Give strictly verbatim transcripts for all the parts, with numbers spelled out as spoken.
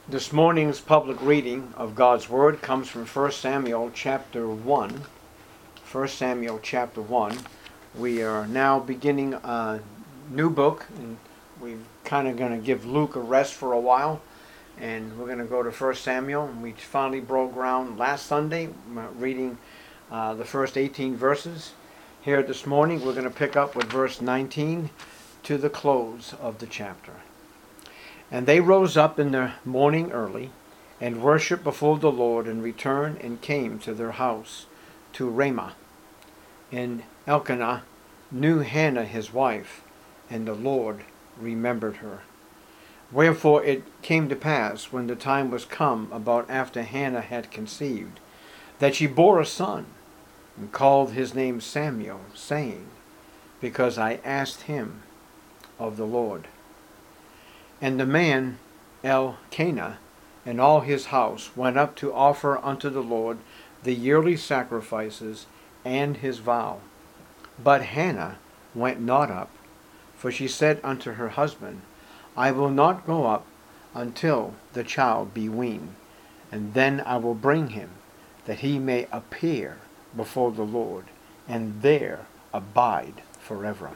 This morning's public reading of God's Word comes from First Samuel chapter one. First Samuel chapter one. We are now beginning a new book, and we're kind of going to give Luke a rest for a while, and we're going to go to First Samuel. And we finally broke ground last Sunday, reading uh, the first eighteen verses. Here this morning, we're going to pick up with verse nineteen to the close of the chapter. And they rose up in the morning early, and worshipped before the Lord, and returned and came to their house, to Ramah. And Elkanah knew Hannah his wife, and the Lord remembered her. Wherefore it came to pass, when the time was come about after Hannah had conceived, that she bore a son, and called his name Samuel, saying, Because I asked him of the Lord. And the man Elkanah and all his house went up to offer unto the Lord the yearly sacrifices and his vow. But Hannah went not up, for she said unto her husband, I will not go up until the child be weaned, and then I will bring him, that he may appear before the Lord, and there abide forever.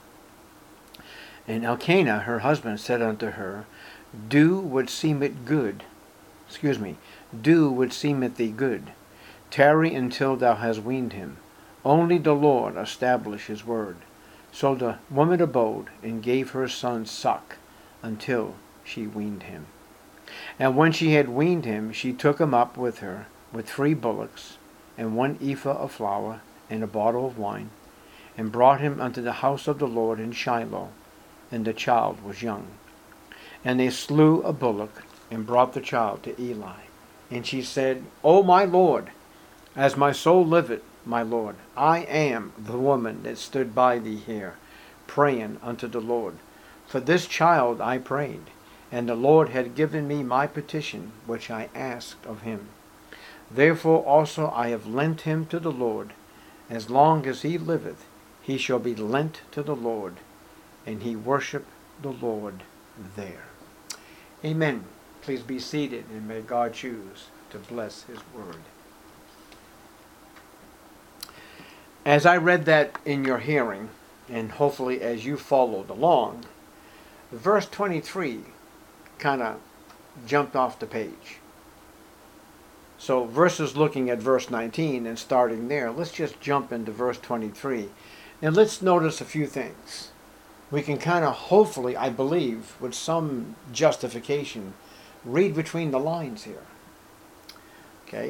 And Elkanah, her husband, said unto her, Do what seemeth good. Excuse me. Do what seemeth thee good. Tarry until thou hast weaned him. Only the Lord establish his word. So the woman abode, and gave her son suck, until she weaned him. And when she had weaned him, she took him up with her, with three bullocks, and one ephah of flour, and a bottle of wine, and brought him unto the house of the Lord in Shiloh. And the child was young. And they slew a bullock, and brought the child to Eli. And she said, O my Lord, as my soul liveth, my Lord, I am the woman that stood by thee here, praying unto the Lord. For this child I prayed, and the Lord had given me my petition, which I asked of him. Therefore also I have lent him to the Lord. As long as he liveth, he shall be lent to the Lord. And he worshiped the Lord there. Amen. Please be seated, and may God choose to bless his word. As I read that in your hearing, and hopefully as you followed along, verse twenty-three kind of jumped off the page. So verses looking at verse nineteen and starting there, let's just jump into verse twenty-three. And let's notice a few things. We can kind of, hopefully, I believe, with some justification, read between the lines here. Okay.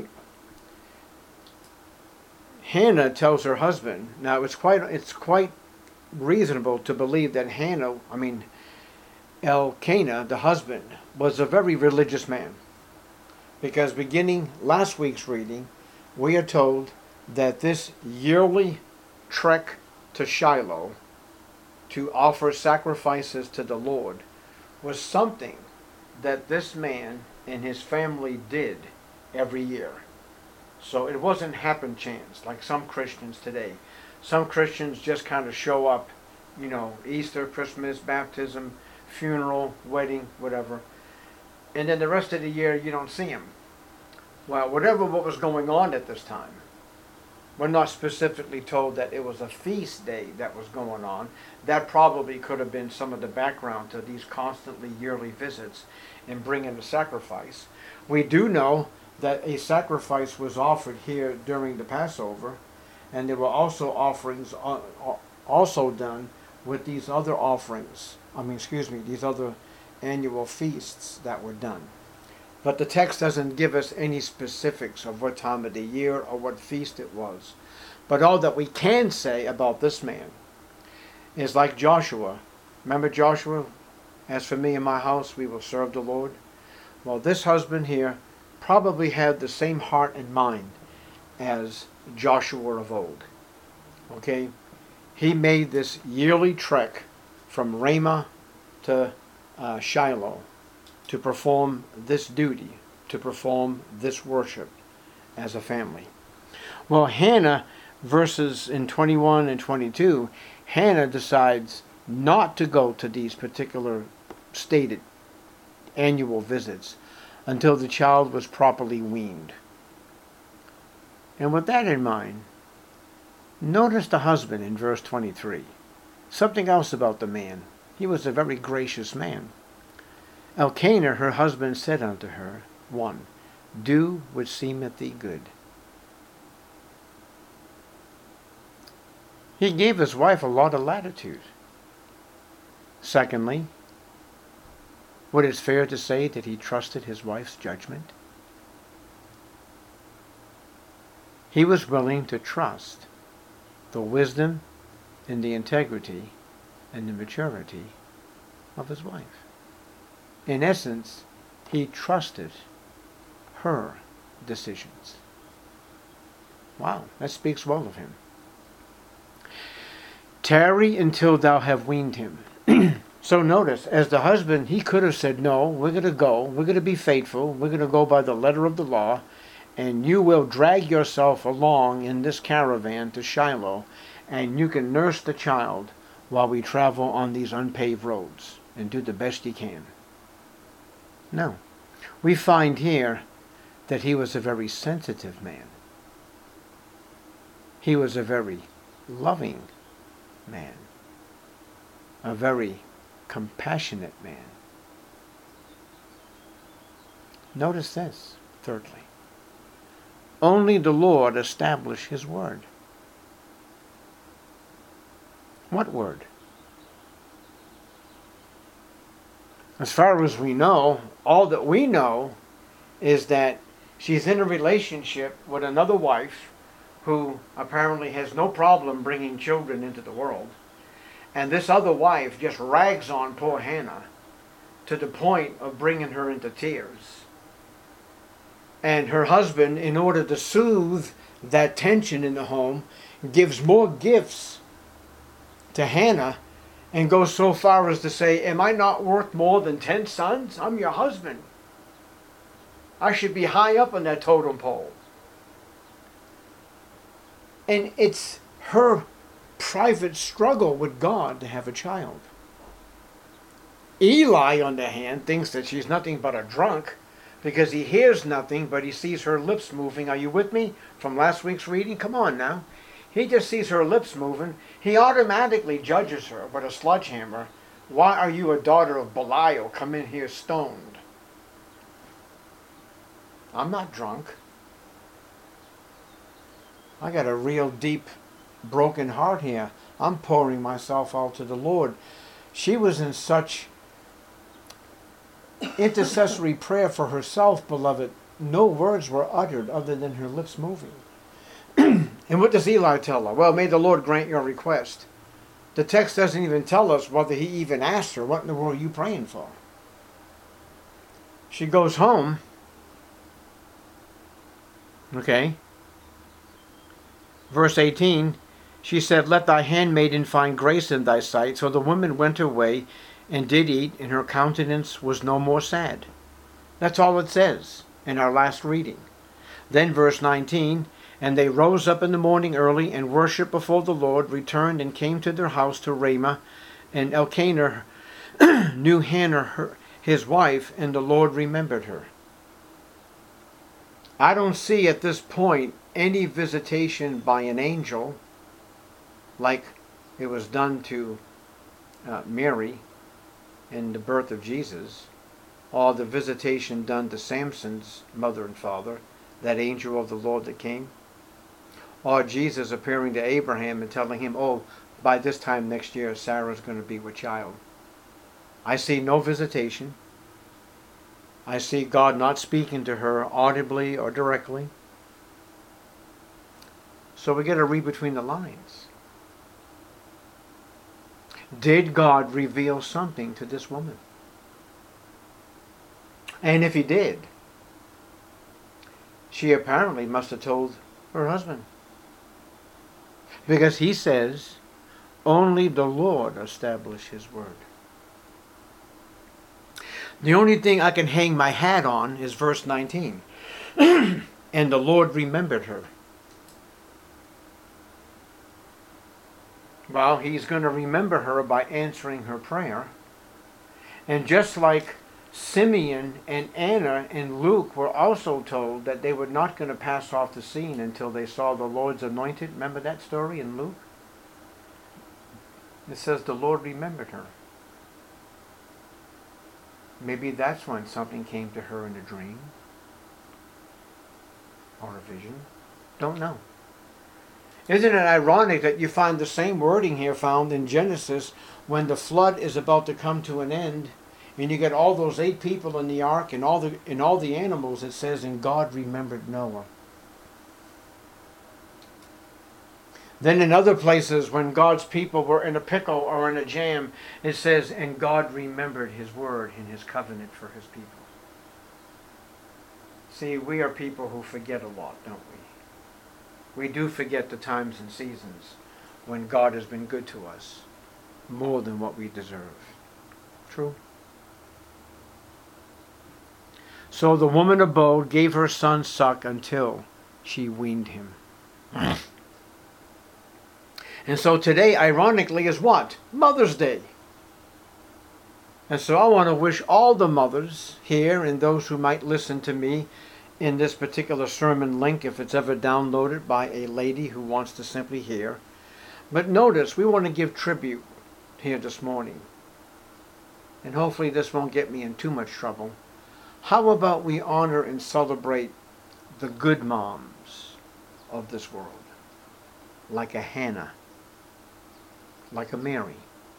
Hannah tells her husband, now it's quite it's quite reasonable to believe that Hannah, I mean, Elkanah, the husband, was a very religious man. Because beginning last week's reading, we are told that this yearly trek to Shiloh to offer sacrifices to the Lord was something that this man and his family did every year. So it wasn't happen chance like some Christians today. Some Christians just kind of show up, you know, Easter, Christmas, baptism, funeral, wedding, whatever. And then the rest of the year you don't see them. Well, whatever what was going on at this time, we're not specifically told that it was a feast day that was going on. That probably could have been some of the background to these constantly yearly visits and bringing a sacrifice. We do know that a sacrifice was offered here during the Passover, and there were also offerings also done with these other offerings. I mean, excuse me, these other annual feasts that were done. But the text doesn't give us any specifics of what time of the year or what feast it was. But all that we can say about this man is like Joshua. Remember Joshua? As for me and my house, we will serve the Lord. Well, this husband here probably had the same heart and mind as Joshua of old. Okay? He made this yearly trek from Ramah to uh, Shiloh to perform this duty, to perform this worship as a family. Well, Hannah, verses in twenty-one and twenty-two, Hannah decides not to go to these particular stated annual visits, until the child was properly weaned. And with that in mind, notice the husband in verse twenty-three. Something else about the man. He was a very gracious man. Elkanah, her husband, said unto her, one, do which seemeth thee good. He gave his wife a lot of latitude. Secondly, would it fair to say that he trusted his wife's judgment? He was willing to trust the wisdom and the integrity and the maturity of his wife. In essence, he trusted her decisions. Wow, that speaks well of him. Tarry until thou have weaned him. So notice, as the husband, he could have said, no, we're going to go, we're going to be faithful, we're going to go by the letter of the law, and you will drag yourself along in this caravan to Shiloh, and you can nurse the child while we travel on these unpaved roads, and do the best you can. No. We find here that he was a very sensitive man. He was a very loving man. A very compassionate man. Notice this, thirdly. Only the Lord established his word. What word? As far as we know, all that we know is that she's in a relationship with another wife who apparently has no problem bringing children into the world. And this other wife just rags on poor Hannah to the point of bringing her into tears. And her husband, in order to soothe that tension in the home, gives more gifts to Hannah and goes so far as to say, am I not worth more than ten sons? I'm your husband. I should be high up on that totem pole. And it's her private struggle with God to have a child. Eli, on the other hand, thinks that she's nothing but a drunk because he hears nothing, but he sees her lips moving. Are you with me from last week's reading? Come on now. He just sees her lips moving. He automatically judges her with a sledgehammer. Why are you a daughter of Belial? Come in here stoned. I'm not drunk. I got a real deep, broken heart here. I'm pouring myself out to the Lord. She was in such intercessory prayer for herself, beloved. No words were uttered other than her lips moving. And what does Eli tell her? Well, may the Lord grant your request. The text doesn't even tell us whether he even asked her, what in the world are you praying for? She goes home. Okay. Verse eighteen, she said, let thy handmaiden find grace in thy sight. So the woman went her way and did eat, and her countenance was no more sad. That's all it says in our last reading. Then verse nineteen, and they rose up in the morning early and worshipped before the Lord, returned and came to their house to Ramah. And Elkanah knew Hannah, her, his wife, and the Lord remembered her. I don't see at this point any visitation by an angel like it was done to uh, Mary in the birth of Jesus, or the visitation done to Samson's mother and father, that angel of the Lord that came, or Jesus appearing to Abraham and telling him, oh, by this time next year Sarah's going to be with child. I see no visitation. I see God not speaking to her audibly or directly. So we got to read between the lines. Did God reveal something to this woman? And if he did, she apparently must have told her husband. Because he says, only the Lord established his word. The only thing I can hang my hat on is verse nineteen. And the Lord remembered her. Well, he's going to remember her by answering her prayer. And just like Simeon and Anna and Luke were also told that they were not going to pass off the scene until they saw the Lord's anointed. Remember that story in Luke? It says the Lord remembered her. Maybe that's when something came to her in a dream or a vision. Don't know. Isn't it ironic that you find the same wording here found in Genesis when the flood is about to come to an end, and you get all those eight people in the ark and all the and all the animals? It says, and God remembered Noah. Then in other places, when God's people were in a pickle or in a jam, it says, and God remembered his word and his covenant for his people. See, we are people who forget a lot, don't we? We do forget the times and seasons when God has been good to us, more than what we deserve. True? So the woman abode, gave her son suck until she weaned him. And so today, ironically, is what? Mother's Day. And so I want to wish all the mothers here and those who might listen to me in this particular sermon link, if it's ever downloaded by a lady who wants to simply hear. But notice, we want to give tribute here this morning. And hopefully this won't get me in too much trouble. How about we honor and celebrate the good moms of this world? Like a Hannah. Like a Mary.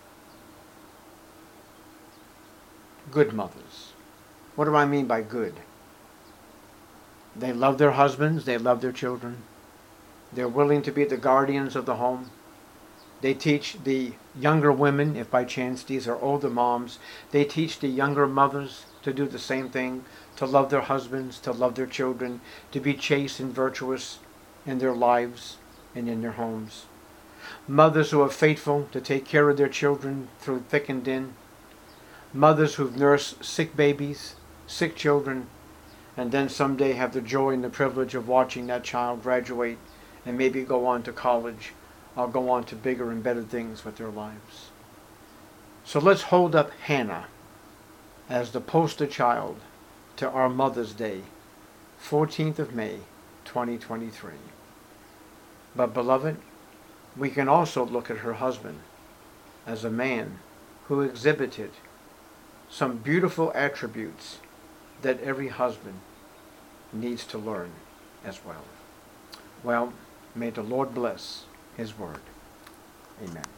Good mothers. What do I mean by good? They love their husbands. They love their children. They're willing to be the guardians of the home. They teach the younger women, if by chance these are older moms, they teach the younger mothers to do the same thing, to love their husbands, to love their children, to be chaste and virtuous in their lives and in their homes. Mothers who are faithful to take care of their children through thick and thin. Mothers who've nursed sick babies, sick children, and then someday have the joy and the privilege of watching that child graduate and maybe go on to college or go on to bigger and better things with their lives. So let's hold up Hannah as the poster child to our Mother's Day, fourteenth of May, twenty twenty-three. But beloved, we can also look at her husband as a man who exhibited some beautiful attributes that every husband needs to learn as well. Well, may the Lord bless his word. Amen.